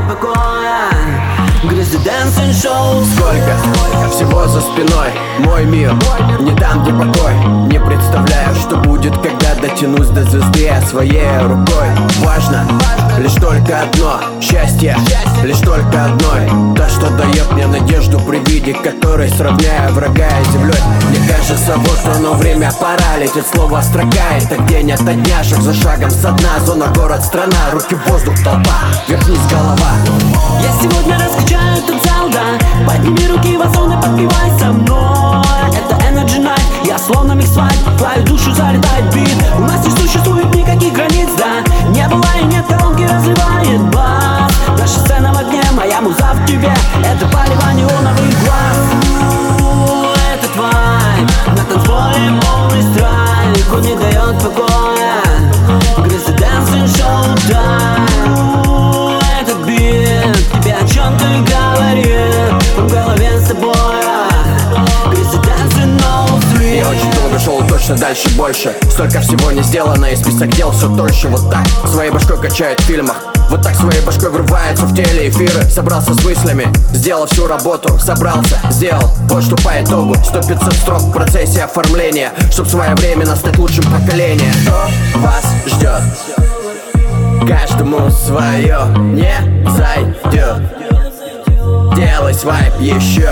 покоя. Грязный dancing show. Сколько всего за спиной, мой мир не дам где покой. Не представляю, что будет, когда дотянусь до звезды своей рукой. Важно лишь только одно, счастье лишь только одной. То, что дает мне надежду, при виде которой сравняю врага с землей. Мне кажется, вот оно время, пора летит слово строка. Это день ото дня, шаг за шагом со дна. Зона, город, страна, руки в воздух, толпа, вверх-вниз голова. Я сегодня раскачаю этот зал, да. Подними руки в озон и подпевай со мной. Это Energy Night, я словно микс-вайт. Твою душу залетает бит. У нас не существует никаких границ, да. Не было и нет, колонки разливает бас. Наша сцена в огне, моя муза в тебе. Это палево неоновых глаз. Этот вайб на танцполе полный страйк. Он не дает покоя. Грязный dancing show time. Этот бит тебе о чем-то говорит. В голове с тобой. Грязный dancing no sleep. Я очень долго шел, точно дальше больше. Столько всего не сделано, и список дел все тольше. Вот так своей башкой качает в фильмах. Вот так своей башкой врывается в телеэфиры. Собрался с мыслями, сделал всю работу. Собрался, сделал, вот что по итогу 100-500 строк в процессе оформления, чтоб своевременно стать лучшим поколением. Что вас ждет? Каждому свое не зайдет. Делай свайп еще.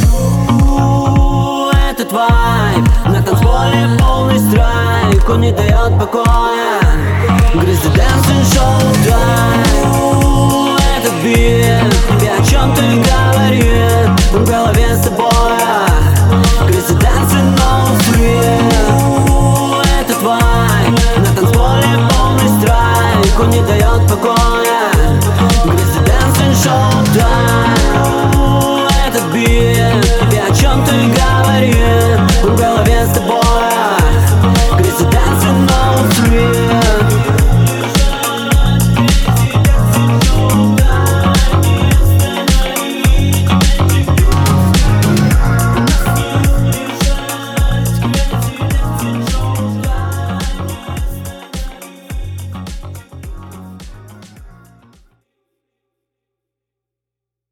Этот вайб на танцполе полный страйк. Он не дает покоя. Грязный dancing show time. Этот бит тебе о чем-то говорит. В голове с тобой.